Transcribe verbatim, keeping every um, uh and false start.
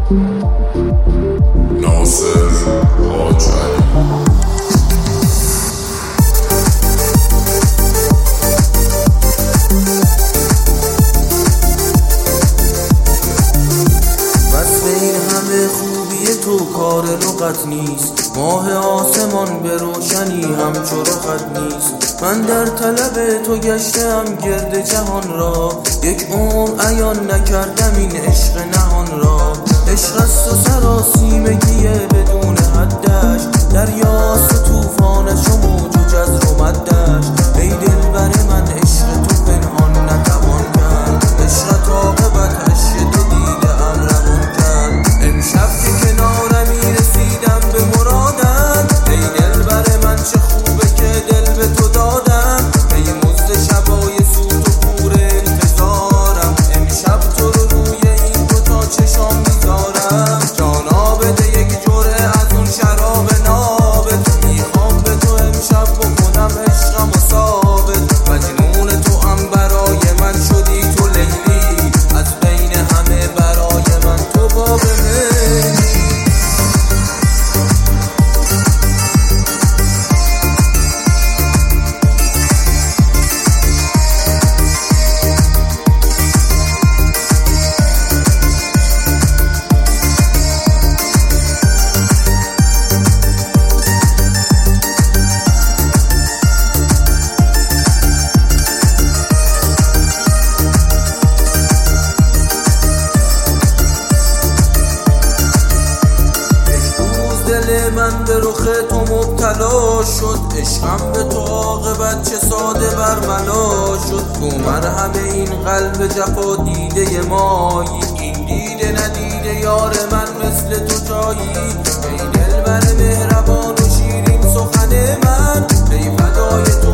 ناصر حاج علی. تو کار لغت نیست، ماه آسمان به روشنی همچو رخت نیست. من در طلب تو گشتم گرد جهان را، یک عمر عیان نکردم این عشق نهان را. عشق است و سراسیمگی بدون حدش، دریاست و طوفانش و موج و جزر و مدش. ای دلبر من عشق تو پنهان نتوان کرد، عشقت عاقبتش دو دیده ام روان کرد. امشب که کنارمی رسیدم به مرادم، ای دلبر من چه خوبه که دل به تو دادم. ای مزد شبای سوت و پور انتظارم، امشب تو رو روی این دو تا چشام میذارم. جانا بده یک جرعه از اون شراب نابت، میخوام به تو امشب بکنم عشقم و ثابت. مجنون تو هم برای من شدی تو لیلی، از بین همه برای من تو باب میلی. دل من به رخ تو مبتلا شد، عشقم به تو عاقبت چه ساده برملا شد. تو مرهم این قلب جفا دیده مایی، این دیده ندیده یار من مثل تو جایی. ای دلبر مهربان و شیرین سخن من، ای فدای تو